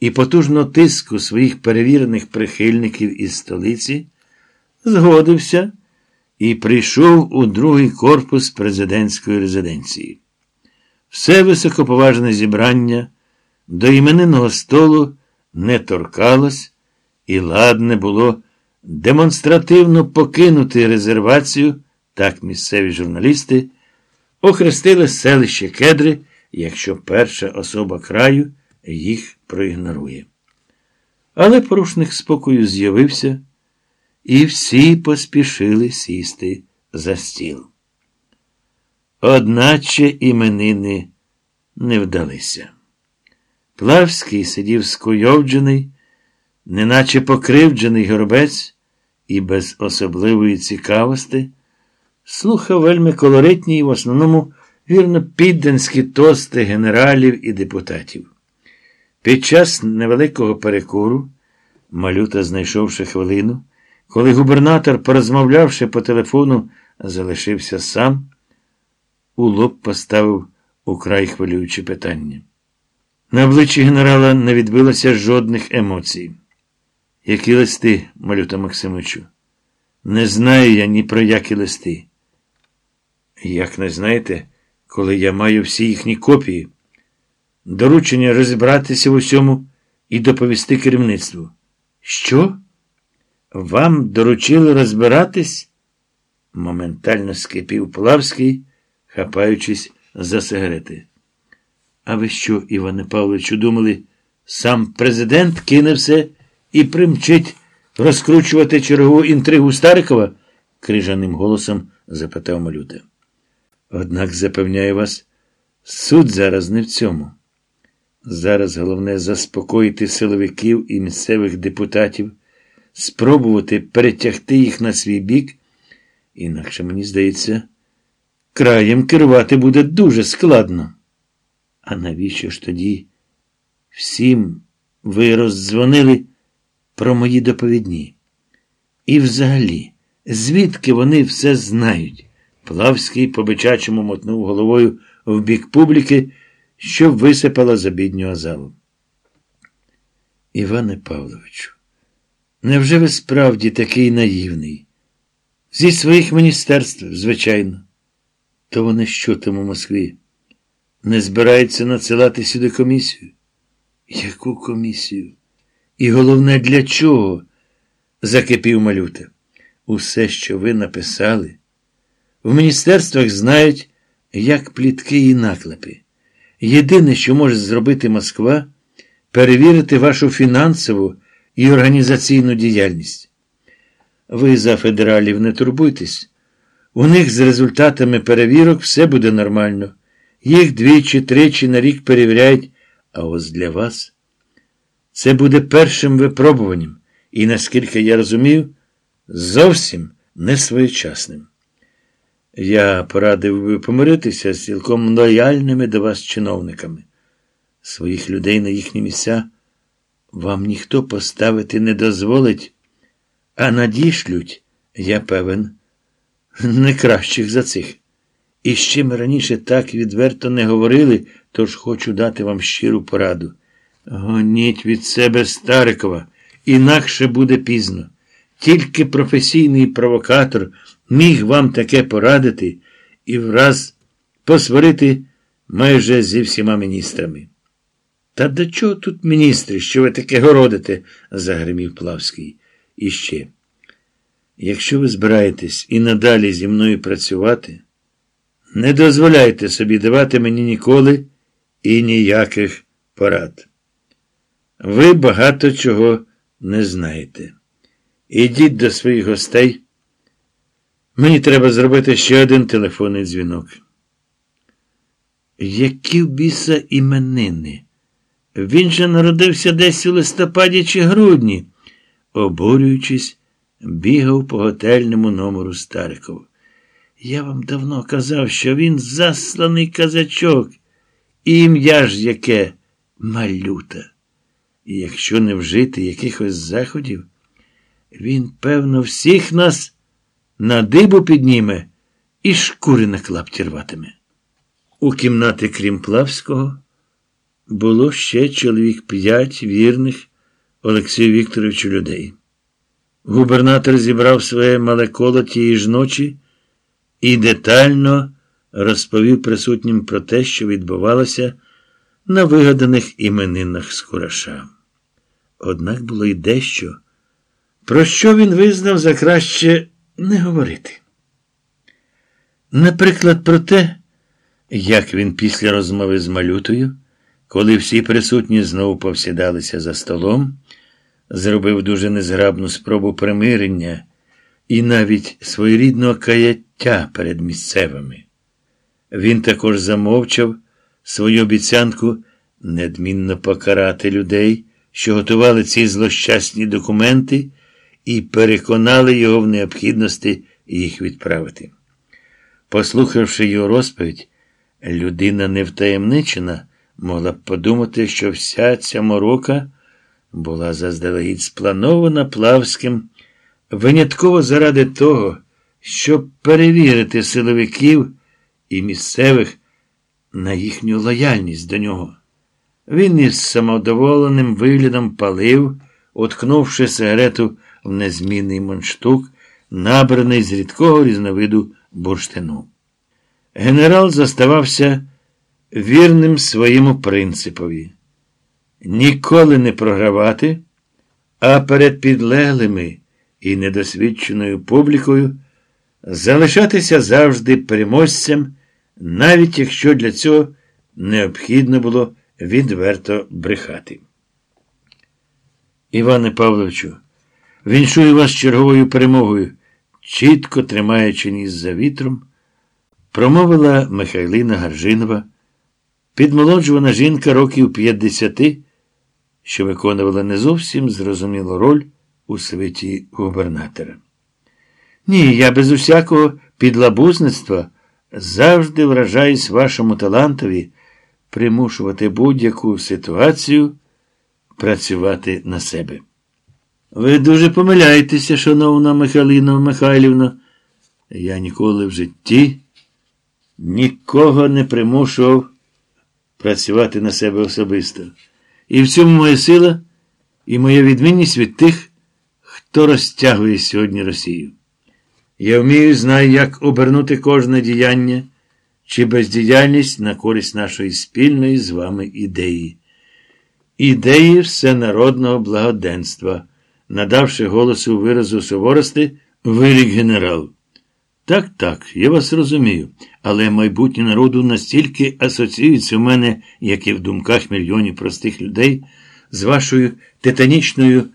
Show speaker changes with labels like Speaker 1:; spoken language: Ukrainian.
Speaker 1: і потужного тиску своїх перевірених прихильників із столиці, згодився і прийшов у другий корпус президентської резиденції. Все високоповажне зібрання до іменинного столу не торкалось, і ладне було демонстративно покинути резервацію, так місцеві журналісти охрестили селище Кедри, якщо перша особа краю їх проігнорує. Але порушник спокою з'явився, і всі поспішили сісти за стіл. Одначе іменини не вдалися. Плавський сидів скуйовджений, неначе покривджений горобець, і без особливої цікавості слухав вельми колоритні і в основному вірно підданські тости генералів і депутатів. Під час невеликого перекуру Малюта, знайшовши хвилину, коли губернатор, порозмовлявши по телефону, залишився сам, у лоб поставив украй хвилюючі питання. На обличчі генерала не відбилося жодних емоцій. Які листи, Малюта Максимовичу? Не знаю я ні про які листи. Як не знаєте, коли я маю всі їхні копії? Доручення розібратися в усьому і доповісти керівництву. Що? Вам доручили розбиратись? Моментально скипів Плавський, хапаючись за сигарети. А ви що, Іване Павловичу, думали, сам президент кине все і примчить розкручувати чергову інтригу Старикова? Крижаним голосом запитав Малюта. Однак, запевняю вас, суть зараз не в цьому. Зараз головне заспокоїти силовиків і місцевих депутатів, спробувати перетягти їх на свій бік, інакше, мені здається, краєм керувати буде дуже складно. А навіщо ж тоді всім ви роздзвонили про мої доповідні? І взагалі, звідки вони все знають? Плавський по-бичачому мотнув головою в бік публіки, що висипала з обіднього залу. Іване Павловичу, невже ви справді такий наївний? Зі своїх міністерств, звичайно. То вони що там у Москві? Не збираються надсилати сюди комісію? Яку комісію? І головне, для чого? Закипів Малюта. Усе, що ви написали, в міністерствах знають, як плітки і наклепи. Єдине, що може зробити Москва, перевірити вашу фінансову і організаційну діяльність. Ви за федералів не турбуйтесь. У них з результатами перевірок все буде нормально. Їх 2-3 на рік перевіряють, а ось для вас це буде першим випробуванням і, наскільки я розумію, зовсім не своєчасним. Я порадив би помиритися з цілком лояльними до вас чиновниками. Своїх людей на їхні місця вам ніхто поставити не дозволить, а надішлють, я певен, не кращих за цих. І ще ми раніше так відверто не говорили, тож хочу дати вам щиру пораду. Гоніть від себе Старикова, інакше буде пізно. Тільки професійний провокатор міг вам таке порадити і враз посварити майже зі всіма міністрами. Та до чого тут міністри, що ви таке городите? Загримів Плавський. І ще. Якщо ви збираєтесь і надалі зі мною працювати, не дозволяйте собі давати мені ніколи і ніяких порад. Ви багато чого не знаєте. Ідіть до своїх гостей. Мені треба зробити ще один телефонний дзвінок. Які в біса іменини? Він же народився десь у листопаді чи грудні. Обурюючись, бігав по готельному номеру Стариков. Я вам давно казав, що він засланий казачок. І ім'я ж яке Малюта. І якщо не вжити якихось заходів, він, певно, всіх нас на дибу підніме і шкури на клапті рватиме. У кімнати, крім Плавського, було ще чоловік 5 вірних Олексію Вікторовичу людей. Губернатор зібрав своє мале коло тієї ж ночі і детально розповів присутнім про те, що відбувалося на вигаданих іменинах Скураша. Однак було й дещо, про що він визнав за краще не говорити. Наприклад, про те, як він після розмови з Малютою, коли всі присутні знову повсідалися за столом, зробив дуже незграбну спробу примирення і навіть своєрідного каяття перед місцевими. Він також замовчав свою обіцянку недмінно покарати людей, що готували ці злощасні документи і переконали його в необхідності їх відправити. Послухавши його розповідь, людина невтаємничена могла б подумати, що вся ця морока була заздалегідь спланована Плавським винятково заради того, щоб перевірити силовиків і місцевих на їхню лояльність до нього. Він із самовдоволеним виглядом палив, уткнувши сигарету в незмінний мундштук, набраний з рідкого різновиду бурштину. Генерал заставався вірним своєму принципові – ніколи не програвати, а перед підлеглими і недосвідченою публікою залишатися завжди переможцем, навіть якщо для цього необхідно було відверто брехати. Іване Павловичу, віншую вас черговою перемогою, чітко тримаючи ніс за вітром, промовила Михайлина Гаржинова, підмолоджувана жінка років 50, що виконувала не зовсім зрозумілу роль у свиті губернатора. Ні, я без усякого підлабузництва завжди вражаюсь вашому талантові примушувати будь-яку ситуацію працювати на себе. Ви дуже помиляєтеся, шановна Михайлина Михайлівна. Я ніколи в житті нікого не примушував працювати на себе особисто. І в цьому моя сила і моя відмінність від тих, хто розтягує сьогодні Росію. Я вмію і знаю, як обернути кожне діяння чи бездіяльність на користь нашої спільної з вами ідеї. Ідеї всенародного благоденства, надавши голосу виразу суворости, вирік генерал. Так, я вас розумію, але майбутнє народу настільки асоціюється в мене, як і в думках мільйонів простих людей, з вашою титанічною